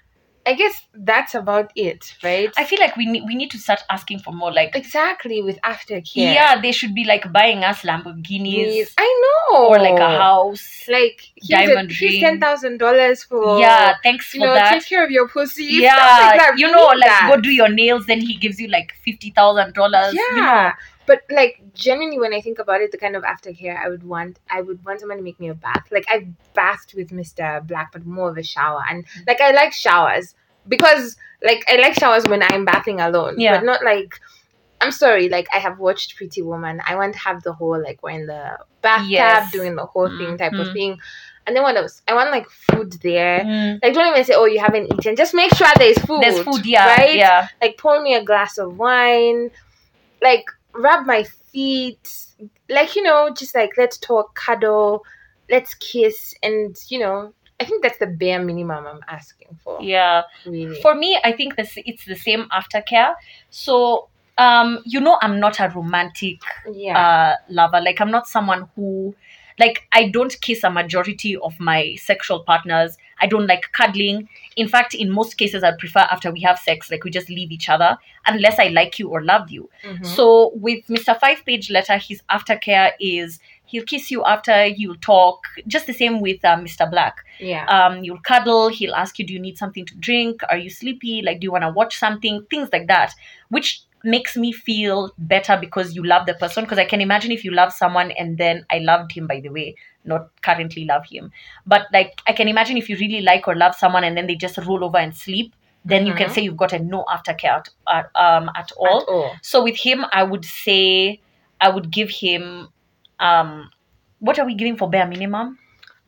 I guess that's about it, right? I feel like we need we need to start asking for more. Like, exactly with aftercare. yeah, they should be like buying us Lamborghinis Yes, I know. or like a house. Like here's, Diamond a, here's ring. ten thousand dollars for Yeah, thanks you for know, that. take care of your pussy. Yeah, stuff like that. you We know, need like that. go do your nails, then he gives you like fifty thousand dollars. Yeah, You know. but like genuinely, when I think about it, the kind of aftercare I would want, I would want someone to make me a bath. Like I've bathed with Mister Black, but more of a shower, and like I like showers because like I like showers when I'm bathing alone. Yeah. But not like. I'm sorry, like I have watched Pretty Woman. I want to have the whole like we're in the bathtub Yes. doing the whole thing type of Mhm. thing. And then what else? I want like food there. Mm. Like don't even say, oh, you haven't eaten. Just make sure there's food. There's food, yeah, Right? yeah. Like pour me a glass of wine. Like rub my feet. Like, you know, just like let's talk, cuddle, let's kiss, and you know, I think that's the bare minimum I'm asking for. Yeah. Really. For me, I think this it's the same aftercare. So, um, you know, I'm not a romantic yeah. uh lover. Like, I'm not someone who, like, I don't kiss a majority of my sexual partners. I don't like cuddling. In fact, in most cases, I prefer after we have sex, like we just leave each other unless I like you or love you. Mhm. So with Mister Five Page Letter, his aftercare is he'll kiss you after, you'll talk. Just the same with uh, Mister Black. yeah. Um, you'll cuddle. He'll ask you, do you need something to drink? Are you sleepy? Like, do you want to watch something? Things like that, which makes me feel better because you love the person. Because I can imagine if you love someone and then I loved him, by the way, not currently love him. But like, I can imagine if you really like or love someone and then they just roll over and sleep, then you can Mhm. say you've got a no aftercare at, at, um, at all. At all. So with him, I would say I would give him, um, what are we giving for bare minimum?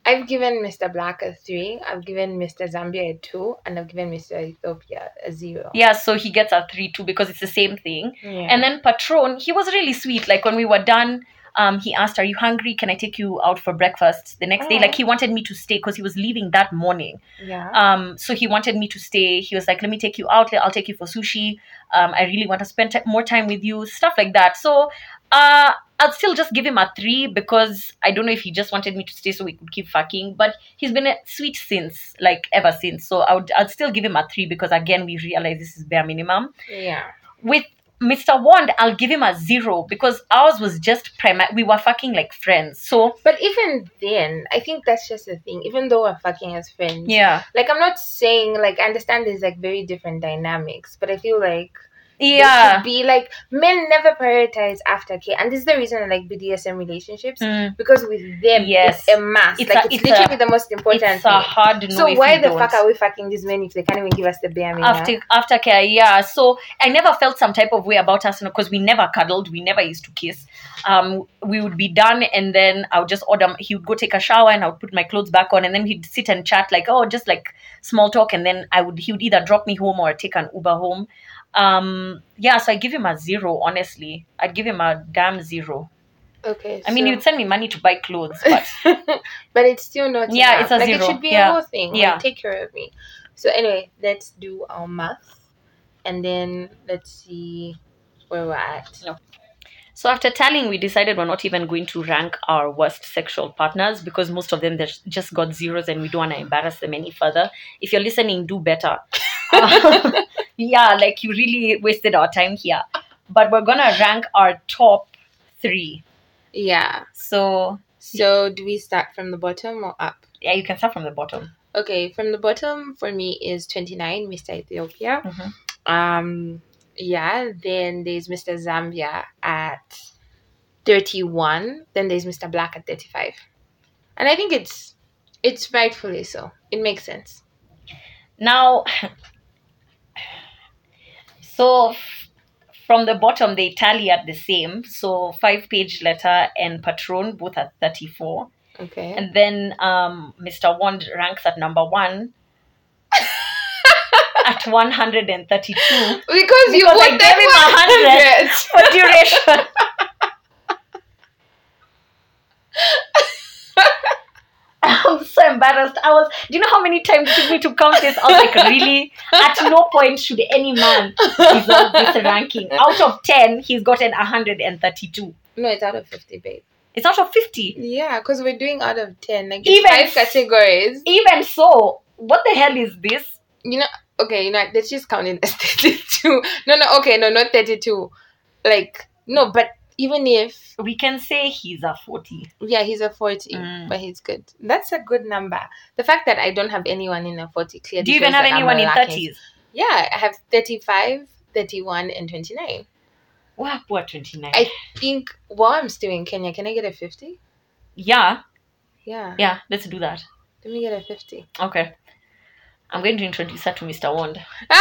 I've given Mister Black a three. I've given Mister Zambia a two, and I've given Mister Ethiopia a zero. Yeah, so he gets a three too because it's the same thing. Yeah. And then Patron, he was really sweet. Like when we were done, um, he asked, "Are you hungry? Can I take you out for breakfast the next day?" Oh. Like he wanted me to stay because he was leaving that morning. Yeah. Um, so he wanted me to stay. He was like, "Let me take you out. I'll take you for sushi. Um, I really want to spend t- more time with you." Stuff like that. So, uh, I'll still just give him a three because I don't know if he just wanted me to stay so we could keep fucking. But he's been sweet since, like ever since. So I would, I'd still give him a three because again we realize this is bare minimum. Yeah. With Mister Wand, I'll give him a zero because ours was just prima- we were fucking like friends. So, But even then, I think that's just the thing. Even though we're fucking as friends, yeah, like I'm not saying like I understand there's like very different dynamics, but I feel like there yeah, should be like men never prioritize aftercare, and this is the reason I like B D S M relationships Mm. because with them Yes. it's a must. It's like a- it's, it's literally a- the most important it's thing. a hard no. So if why you the don't. fuck are we fucking these men if they can't even give us the bare minimum? after aftercare? Yeah, so I never felt some type of way about us because we never cuddled, we never used to kiss. Um, we would be done, and then I would just order. He would go take a shower, and I would put my clothes back on, and then he'd sit and chat like, oh, just like small talk, and then I would he would either drop me home or take an Uber home. Um, yeah, so I give him a zero. Honestly, I'd give him a damn zero. Okay. I mean, so- he would send me money to buy clothes, but but it's still not Yeah, enough. it's a like zero. it should be Yeah. a whole thing. Like, Yeah. take care of me. So anyway, let's do our math, and then let's see where we're at. So after tallying, we decided we're not even going to rank our worst sexual partners because most of them they just got zeros and we don't want to embarrass them any further. If you're listening, do better. Uh, yeah, like you really wasted our time here. But we're going to rank our top three. Yeah. So So do we start from the bottom or up? yeah, you can start from the bottom. Okay, from the bottom for me is twenty-nine, Mister Ethiopia. Mhm. Um, yeah. Then there's Mister Zambia at thirty-one. Then there's Mister Black at thirty-five. And I think it's it's rightfully so. It makes sense. Now, so f- from the bottom, they tally at the same. So five page letter and Patron both at thirty-four. Okay. And then um, Mister Wand ranks at number one at one hundred thirty-two because you because I put gave him a hundred for duration. I'm so embarrassed. I was, do you know how many times it took me to count this? I was like, really? At no point should any man deserve this ranking. Out of ten, he's gotten one hundred thirty-two. No, it's out of fifty, babe. It's out of fifty. Yeah, because we're doing out of ten. Like, it's Even five s- categories. Even so, what the hell is this? You know, okay, you know, let's just count it as thirty-two. No, no, okay, no, not thirty-two. Like, no, but even if, We can say he's a forty. yeah, he's a forty, Mm. but he's good. That's a good number. The fact that I don't have anyone in a forty clearly Do you even shows have that I'm anyone a in lacking- thirties? Yeah, I have thirty-five, thirty-one, and twenty-nine. Wow, poor twenty-nine. I think while I'm still in Kenya, can I get a fifty? Yeah, Yeah. yeah, let's do that. Let me get a fifty. Okay. I'm going to introduce her to Mister Wand.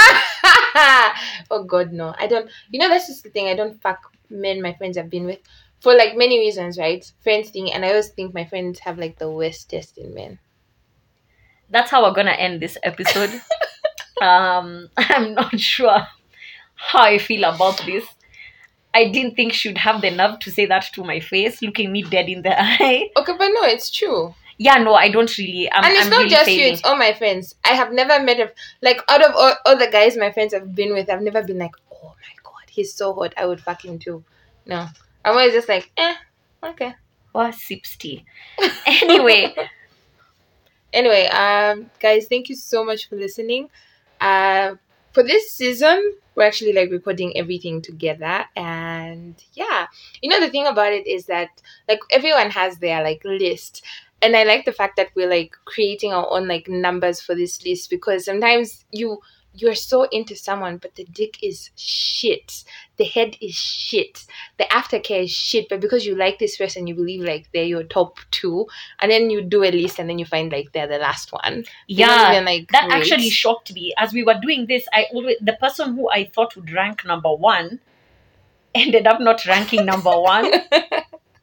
Oh God, no. I don't, you know, that's just the thing. I don't fuck men my friends have been with for like many reasons, right? Friends thing. And I always think my friends have like the worst taste in men. That's how we're gonna end this episode. um, I'm not sure how I feel about this. I didn't think she'd have the nerve to say that to my face, looking me dead in the eye. Okay, but no, it's true. Yeah, no, I don't really. I'm, and it's I'm not really just failing. you, it's all my friends. I have never met a, like, out of all, all the guys my friends have been with, I've never been like, oh my God, he's so hot, I would fuck him too. No. I'm always just like, eh, okay. Or sips tea. Anyway, Anyway, um, guys, thank you so much for listening. Uh, for this season, we're actually like recording everything together, and yeah, you know the thing about it is that like everyone has their like list, and I like the fact that we're like creating our own like numbers for this list because sometimes you you're so into someone, but the dick is shit, the head is shit, the aftercare is shit, but because you like this person, you believe like they're your top two, and then you do a list, and then you find like they're the last one. They're not yeah, even, like, that great. actually shocked me. As we were doing this, I always the person who I thought would rank number one ended up not ranking number one.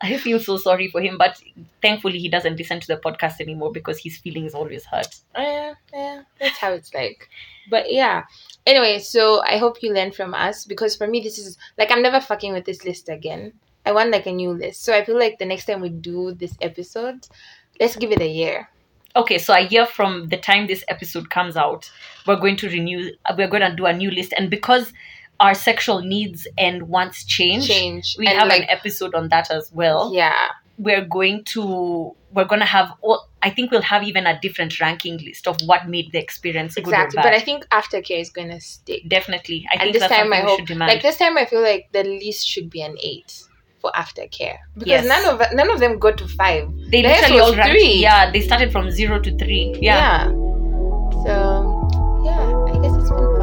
I feel so sorry for him, but thankfully he doesn't listen to the podcast anymore because his feelings always hurt. Yeah, yeah, that's how it's like. But yeah. Anyway, so I hope you learn from us, because for me this is like, I'm never fucking with this list again. I want like a new list. So I feel like the next time we do this episode, let's give it a year. Okay, so a year from the time this episode comes out, we're going to renew, we're going to do a new list. And because our sexual needs and wants change, Change. we And, have like- an episode on that as well. Yeah. We're going to, we're going to have, all, I think we'll have even a different ranking list of what made the experience Exactly. good or But bad. I think aftercare is going to stick. Definitely. I And think this that's time something I we hope, should demand. like this time I feel like the least should be an eight for aftercare, because Yes. none of none of them got to five. they the rest literally was all ranked, three. yeah, they started from zero to three. Yeah. Yeah. So yeah, I guess it's been fun.